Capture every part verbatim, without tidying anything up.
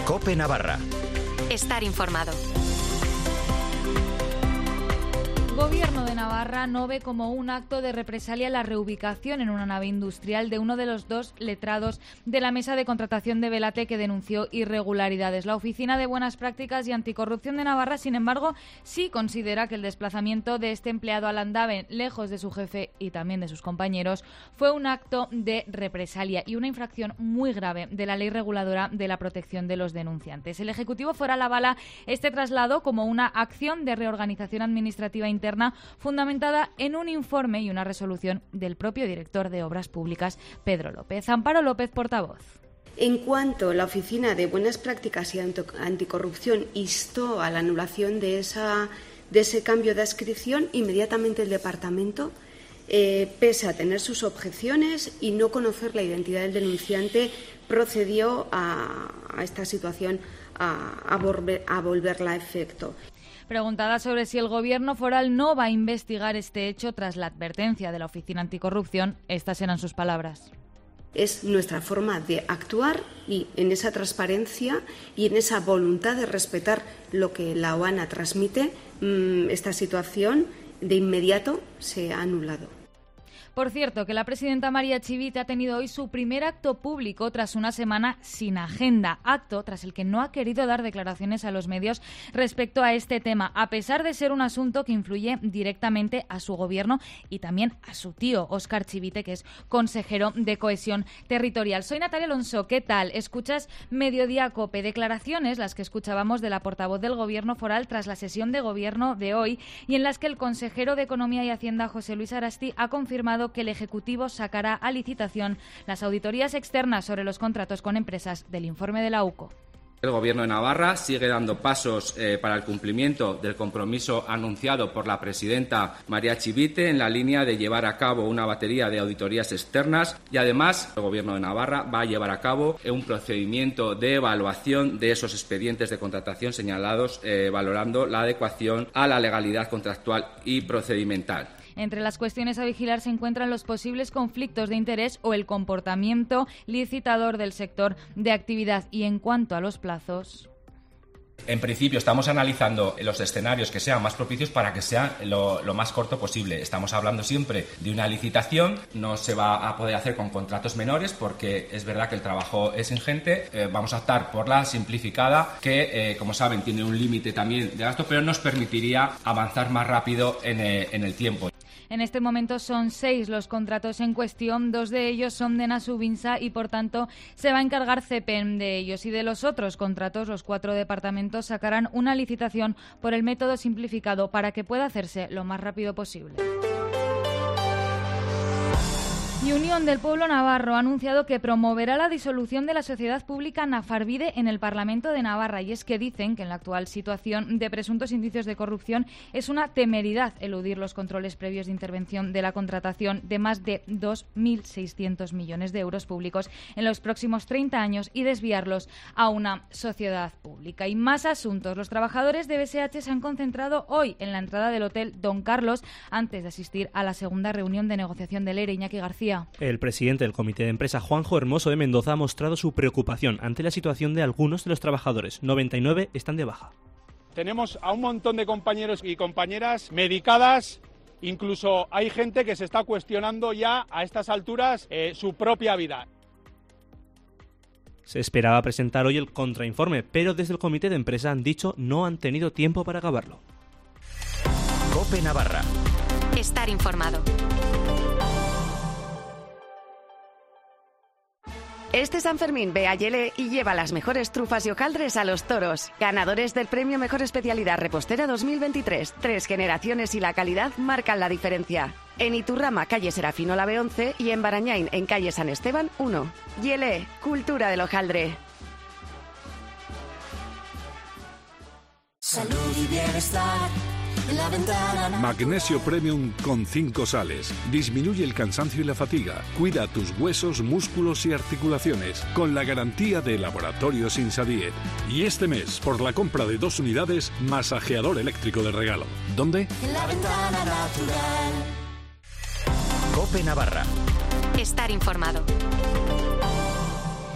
COPE Navarra. Estar informado. Gobierno de Navarra no ve como un acto de represalia la reubicación en una nave industrial de uno de los dos letrados de la mesa de contratación de Velate que denunció irregularidades. La Oficina de Buenas Prácticas y Anticorrupción de Navarra, sin embargo, sí considera que el desplazamiento de este empleado al andave, lejos de su jefe y también de sus compañeros, fue un acto de represalia y una infracción muy grave de la ley reguladora de la protección de los denunciantes. El Ejecutivo Foral avala este traslado como una acción de reorganización administrativa interna fundamentada en un informe y una resolución del propio director de Obras Públicas, Pedro López. Amparo López, portavoz. En cuanto la Oficina de Buenas Prácticas y Anticorrupción instó a la anulación de, esa, de ese cambio de adscripción, inmediatamente el Departamento, eh, pese a tener sus objeciones y no conocer la identidad del denunciante, procedió a, a esta situación a, a, volver, a volverla a efecto. Preguntada sobre si el Gobierno foral no va a investigar este hecho tras la advertencia de la Oficina Anticorrupción, estas eran sus palabras. Es nuestra forma de actuar y en esa transparencia y en esa voluntad de respetar lo que la OANA transmite, esta situación de inmediato se ha anulado. Por cierto, que la presidenta María Chivite ha tenido hoy su primer acto público tras una semana sin agenda, acto tras el que no ha querido dar declaraciones a los medios respecto a este tema, a pesar de ser un asunto que influye directamente a su gobierno y también a su tío, Óscar Chivite, que es consejero de Cohesión Territorial. Soy Natalia Alonso, ¿qué tal? Escuchas Mediodía COPE, declaraciones, las que escuchábamos de la portavoz del Gobierno foral tras la sesión de gobierno de hoy y en las que el consejero de Economía y Hacienda, José Luis Arasti, ha confirmado que el Ejecutivo sacará a licitación las auditorías externas sobre los contratos con empresas del informe de la U C O. El Gobierno de Navarra sigue dando pasos eh, para el cumplimiento del compromiso anunciado por la presidenta María Chivite en la línea de llevar a cabo una batería de auditorías externas y además el Gobierno de Navarra va a llevar a cabo un procedimiento de evaluación de esos expedientes de contratación señalados, eh, valorando la adecuación a la legalidad contractual y procedimental. Entre las cuestiones a vigilar se encuentran los posibles conflictos de interés o el comportamiento licitador del sector de actividad. Y en cuanto a los plazos... En principio estamos analizando los escenarios que sean más propicios para que sea lo, lo más corto posible. Estamos hablando siempre de una licitación, no se va a poder hacer con contratos menores porque es verdad que el trabajo es ingente. Eh, vamos a optar por la simplificada que, eh, como saben, tiene un límite también de gasto, pero nos permitiría avanzar más rápido en, eh, en el tiempo. En este momento son seis los contratos en cuestión, dos de ellos son de Nasubinsa y, por tanto, se va a encargar CEPEM de ellos. Y de los otros contratos, los cuatro departamentos sacarán una licitación por el método simplificado para que pueda hacerse lo más rápido posible. Y Unión del Pueblo Navarro ha anunciado que promoverá la disolución de la sociedad pública Nafarvide en el Parlamento de Navarra. Y es que dicen que en la actual situación de presuntos indicios de corrupción es una temeridad eludir los controles previos de intervención de la contratación de más de dos mil seiscientos millones de euros públicos en los próximos treinta años y desviarlos a una sociedad pública. Y más asuntos. Los trabajadores de B S H se han concentrado hoy en la entrada del Hotel Don Carlos antes de asistir a la segunda reunión de negociación del E R E. Iñaki García. El presidente del Comité de Empresa, Juanjo Hermoso de Mendoza, ha mostrado su preocupación ante la situación de algunos de los trabajadores. noventa y nueve están de baja. Tenemos a un montón de compañeros y compañeras medicadas, incluso hay gente que se está cuestionando ya a estas alturas eh, su propia vida. Se esperaba presentar hoy el contrainforme, pero desde el Comité de Empresa han dicho no han tenido tiempo para acabarlo. COPE Navarra. Estar informado. Este San Fermín ve a Yele y lleva las mejores trufas y hojaldres a los toros. Ganadores del premio Mejor Especialidad Repostera dos mil veintitrés. Tres generaciones y la calidad marcan la diferencia. En Iturrama, calle Serafino Lave once y en Barañain, en calle San Esteban uno. Yele, cultura del hojaldre. Salud y bienestar. La ventana. Magnesio Premium con cinco sales. Disminuye el cansancio y la fatiga. Cuida tus huesos, músculos y articulaciones. Con la garantía de Laboratorios Insadiet. Y este mes, por la compra de dos unidades, masajeador eléctrico de regalo. ¿Dónde? En la ventana natural. COPE Navarra. Estar informado.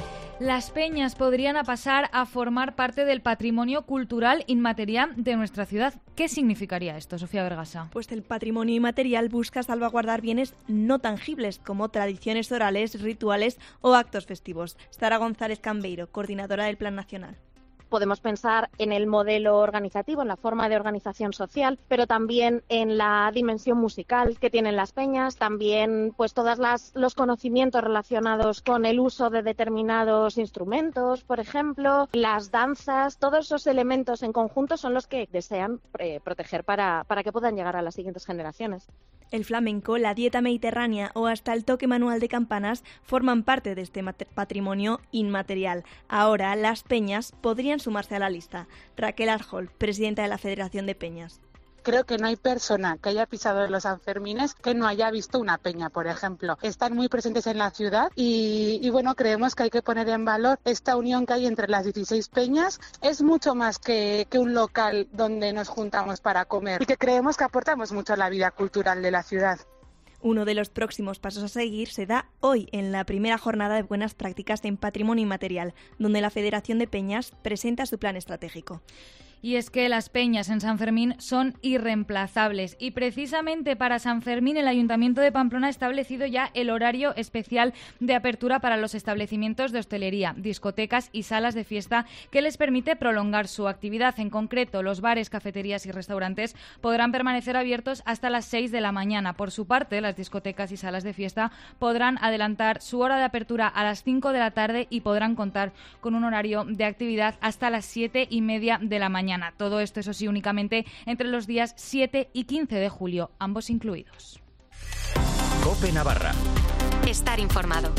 Las peñas podrían a pasar a formar parte del patrimonio cultural inmaterial de nuestra ciudad. ¿Qué significaría esto, Sofía Vergasa? Pues el patrimonio inmaterial busca salvaguardar bienes no tangibles como tradiciones orales, rituales o actos festivos. Sara González Cambeiro, coordinadora del Plan Nacional. Podemos pensar en el modelo organizativo, en la forma de organización social, pero también en la dimensión musical que tienen las peñas, también pues todos los conocimientos relacionados con el uso de determinados instrumentos, por ejemplo, las danzas, todos esos elementos en conjunto son los que desean eh, proteger para, para que puedan llegar a las siguientes generaciones. El flamenco, la dieta mediterránea o hasta el toque manual de campanas forman parte de este patrimonio inmaterial. Ahora las peñas podrían sumarse a la lista. Raquel Arjol, presidenta de la Federación de Peñas. Creo que no hay persona que haya pisado los Sanfermines que no haya visto una peña, por ejemplo. Están muy presentes en la ciudad y, y bueno, creemos que hay que poner en valor esta unión que hay entre las dieciséis peñas. Es mucho más que, que un local donde nos juntamos para comer y que creemos que aportamos mucho a la vida cultural de la ciudad. Uno de los próximos pasos a seguir se da hoy en la primera jornada de buenas prácticas en patrimonio inmaterial, donde la Federación de Peñas presenta su plan estratégico. Y es que las peñas en San Fermín son irreemplazables y precisamente para San Fermín el Ayuntamiento de Pamplona ha establecido ya el horario especial de apertura para los establecimientos de hostelería, discotecas y salas de fiesta que les permite prolongar su actividad. En concreto, los bares, cafeterías y restaurantes podrán permanecer abiertos hasta las seis de la mañana. Por su parte, las discotecas y salas de fiesta podrán adelantar su hora de apertura a las cinco de la tarde y podrán contar con un horario de actividad hasta las siete y media de la mañana. Todo esto, eso sí, únicamente entre los días siete y quince de julio, ambos incluidos. COPE Navarra. Estar informado.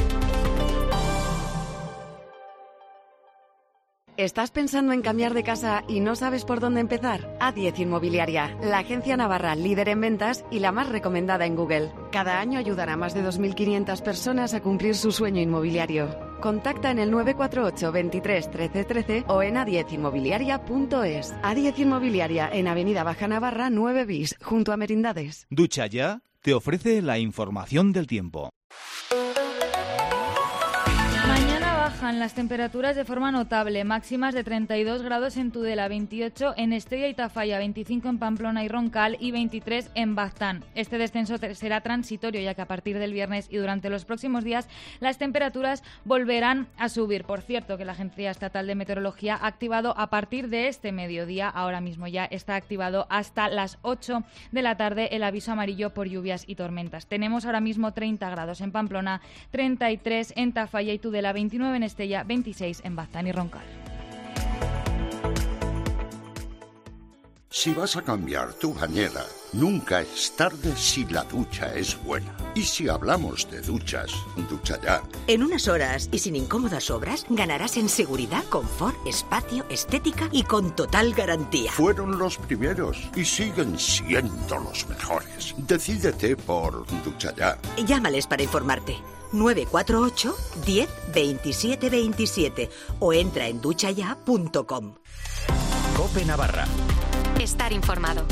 ¿Estás pensando en cambiar de casa y no sabes por dónde empezar? A diez Inmobiliaria, la agencia navarra líder en ventas y la más recomendada en Google. Cada año ayudará a más de dos mil quinientas personas a cumplir su sueño inmobiliario. Contacta en el nueve cuatro ocho, veintitrés, trece, trece o en a diez inmobiliaria punto es. A diez Inmobiliaria, en Avenida Baja Navarra nueve bis, junto a Merindades. Ducha Ya te ofrece la información del tiempo. Bajan las temperaturas de forma notable, máximas de treinta y dos grados en Tudela, veintiocho en Estella y Tafalla, veinticinco en Pamplona y Roncal y veintitrés en Baztán. Este descenso será transitorio, ya que a partir del viernes y durante los próximos días las temperaturas volverán a subir. Por cierto, que la Agencia Estatal de Meteorología ha activado a partir de este mediodía, ahora mismo ya está activado hasta las ocho de la tarde, el aviso amarillo por lluvias y tormentas. Tenemos ahora mismo treinta grados en Pamplona, treinta y tres en Tafalla y Tudela, veintinueve en Estella, veintiséis en Baztán y Roncal. Si vas a cambiar tu bañera, nunca es tarde si la ducha es buena. Y si hablamos de duchas, Ducha Ya. En unas horas y sin incómodas obras, ganarás en seguridad, confort, espacio, estética y con total garantía. Fueron los primeros y siguen siendo los mejores. Decídete por Ducha Ya. Llámales para informarte. nueve cuatro ocho, diez, veintisiete veintisiete o entra en ducha ya punto com. COPE Navarra. Estar informado.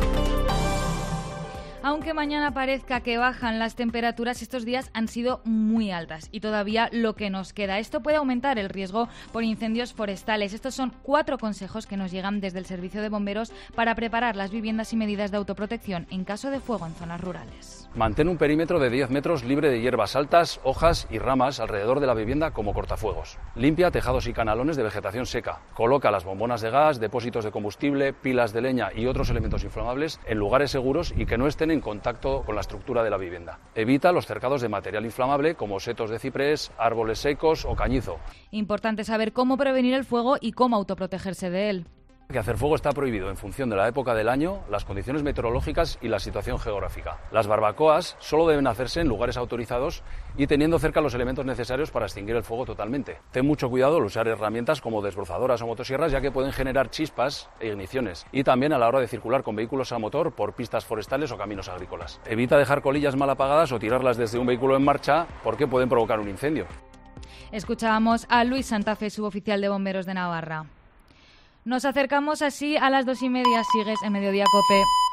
Aunque mañana parezca que bajan las temperaturas, estos días han sido muy altas y todavía lo que nos queda. Esto puede aumentar el riesgo por incendios forestales. Estos son cuatro consejos que nos llegan desde el Servicio de Bomberos para preparar las viviendas y medidas de autoprotección en caso de fuego en zonas rurales. Mantén un perímetro de diez metros libre de hierbas altas, hojas y ramas alrededor de la vivienda como cortafuegos. Limpia tejados y canalones de vegetación seca. Coloca las bombonas de gas, depósitos de combustible, pilas de leña y otros elementos inflamables en lugares seguros y que no estén en contacto con la estructura de la vivienda. Evita los cercados de material inflamable como setos de ciprés, árboles secos o cañizo. Importante saber cómo prevenir el fuego y cómo autoprotegerse de él. Que hacer fuego está prohibido en función de la época del año, las condiciones meteorológicas y la situación geográfica. Las barbacoas solo deben hacerse en lugares autorizados y teniendo cerca los elementos necesarios para extinguir el fuego totalmente. Ten mucho cuidado al usar herramientas como desbrozadoras o motosierras, ya que pueden generar chispas e igniciones. Y también a la hora de circular con vehículos a motor por pistas forestales o caminos agrícolas. Evita dejar colillas mal apagadas o tirarlas desde un vehículo en marcha porque pueden provocar un incendio. Escuchábamos a Luis Santafe, suboficial de Bomberos de Navarra. Nos acercamos así a las dos y media. Sigues en Mediodía COPE.